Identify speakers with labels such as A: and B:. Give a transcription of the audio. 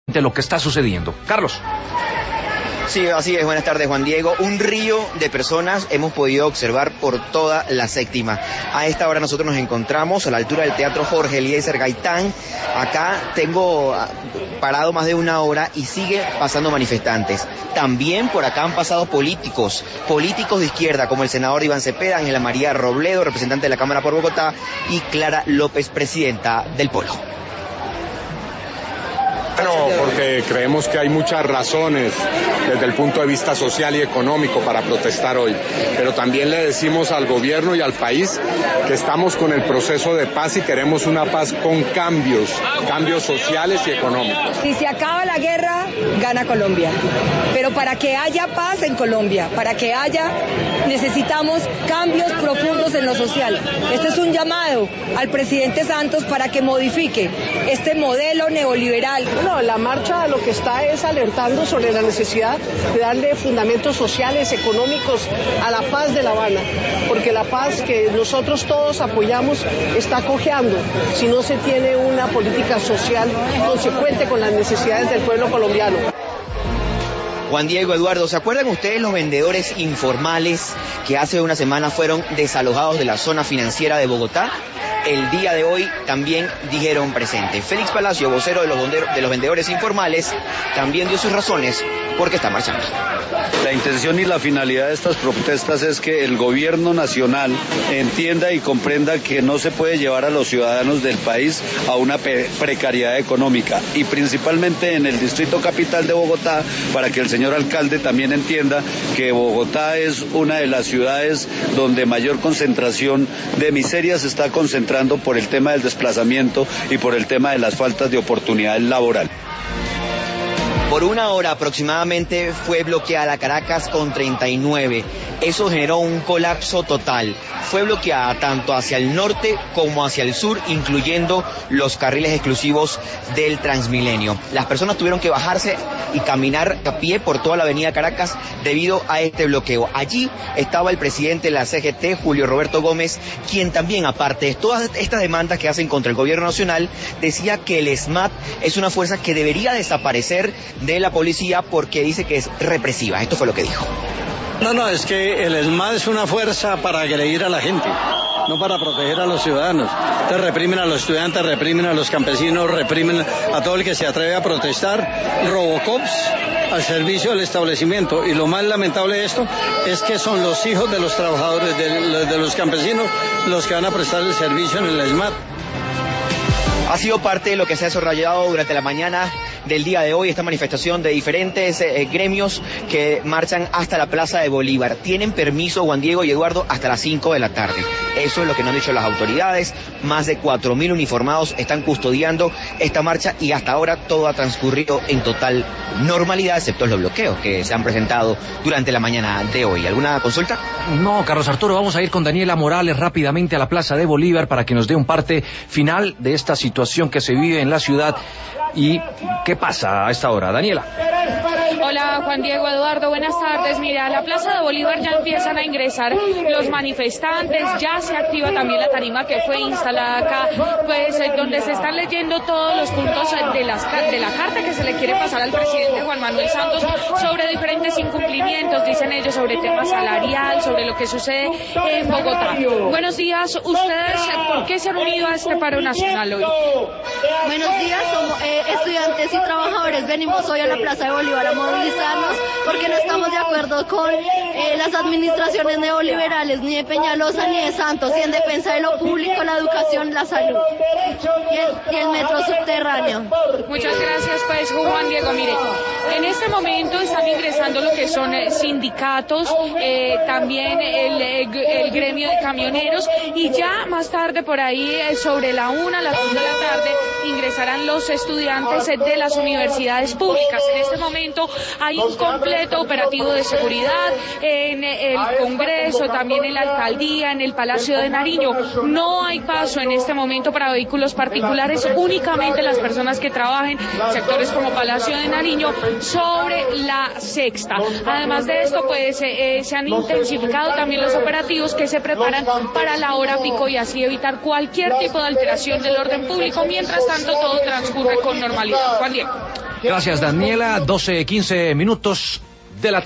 A: de lo que está sucediendo. Carlos.
B: Sí, así es. Buenas tardes, Juan Diego. Un río de personas hemos podido observar por toda la séptima. A esta hora nosotros nos encontramos a la altura del Teatro Jorge Eliezer Gaitán. Acá tengo parado más de una hora y sigue pasando manifestantes. También por acá han pasado políticos de izquierda, como el senador Iván Cepeda, Ángela María Robledo, representante de la Cámara por Bogotá, y Clara López, presidenta del Polo.
C: Bueno, porque creemos que hay muchas razones desde el punto de vista social y económico para protestar hoy, pero también le decimos al gobierno y al país que estamos con el proceso de paz y queremos una paz con cambios sociales y económicos.
D: Si se acaba la guerra, gana Colombia, pero para que haya paz en Colombia, necesitamos cambios profundos en lo social. Este es un llamado al presidente Santos para que modifique este modelo neoliberal.
E: No, la marcha lo que está es alertando sobre la necesidad de darle fundamentos sociales, económicos a la paz de La Habana, porque la paz que nosotros todos apoyamos está cojeando si no se tiene una política social consecuente con las necesidades del pueblo colombiano.
B: Juan Diego, Eduardo, ¿se acuerdan ustedes los vendedores informales que hace una semana fueron desalojados de la zona financiera de Bogotá? El día de hoy también dijeron presente. Félix Palacio, vocero de los vendedores informales, también dio sus razones por qué está marchando.
F: La intención y la finalidad de estas protestas es que el gobierno nacional entienda y comprenda que no se puede llevar a los ciudadanos del país a una precariedad económica, y principalmente en el distrito capital de Bogotá, para que el señor alcalde también entienda que Bogotá es una de las ciudades donde mayor concentración de miseria se está concentrando por el tema del desplazamiento y por el tema de las faltas de oportunidades laborales.
B: Por una hora aproximadamente fue bloqueada Caracas con 39. Eso generó un colapso total. Fue bloqueada tanto hacia el norte como hacia el sur, incluyendo los carriles exclusivos del Transmilenio. Las personas tuvieron que bajarse y caminar a pie por toda la avenida Caracas debido a este bloqueo. Allí estaba el presidente de la CGT, Julio Roberto Gómez, quien también, aparte de todas estas demandas que hacen contra el gobierno nacional, decía que el SMAT es una fuerza que debería desaparecer de la policía porque dice que es represiva. Esto fue lo que dijo.
G: No, es que el SMAT es una fuerza para agredir a la gente, no para proteger a los ciudadanos. Te reprimen a los estudiantes, reprimen a los campesinos, reprimen a todo el que se atreve a protestar. Robocops al servicio del establecimiento. Y lo más lamentable de esto es que son los hijos de los trabajadores, de los campesinos, los que van a prestar el servicio en el SMAT.
B: Ha sido parte de lo que se ha desarrollado durante la mañana del día de hoy, esta manifestación de diferentes gremios que marchan hasta la Plaza de Bolívar. Tienen permiso, Juan Diego y Eduardo, hasta las 5 de la tarde. Eso es lo que nos han dicho las autoridades. Más de 4.000 uniformados están custodiando esta marcha y hasta ahora todo ha transcurrido en total normalidad, excepto los bloqueos que se han presentado durante la mañana de hoy. ¿Alguna consulta?
A: No, Carlos Arturo, vamos a ir con Daniela Morales rápidamente a la Plaza de Bolívar para que nos dé un parte final de esta situación que se vive en la ciudad. ¿Y qué pasa a esta hora, Daniela?
H: Hola, Juan Diego, Eduardo, buenas tardes. Mira, a la Plaza de Bolívar ya empiezan a ingresar los manifestantes, ya se activa también la tarima que fue instalada acá, pues donde se están leyendo todos los puntos de la carta que se le quiere pasar al presidente Juan Manuel Santos sobre diferentes incumplimientos, dicen ellos, sobre tema salarial, sobre lo que sucede en Bogotá. Buenos días, ¿ustedes por qué se han unido a este paro nacional hoy?
I: Buenos días, somos estudiantes y trabajadores, venimos hoy a la Plaza de Bolívar a movilizarnos porque no estamos de acuerdo con las administraciones neoliberales, ni de Peñalosa ni de Santos, y en defensa de lo público, la educación, la salud y el metro subterráneo.
H: Muchas gracias, pues, Juan Diego. Mire, en este momento están ingresando lo que son sindicatos, también el gremio de camioneros, y ya más tarde por ahí, sobre la 1, a las 2 de la tarde, ingresarán los estudiantes de las universidades públicas. En este momento hay un completo operativo de seguridad en el Congreso, también en la alcaldía, en el Palacio de Nariño. No hay paso en este momento para vehículos particulares, únicamente las personas que trabajen en sectores como Palacio de Nariño sobre la Sexta. Además de esto, pues se han intensificado también los operativos que se preparan para la hora pico y así evitar cualquier tipo de alteración del orden público. Mientras tanto, todo transcurre con normalidad. Juan Diego.
A: Gracias, Daniela. 12:15 de la tarde.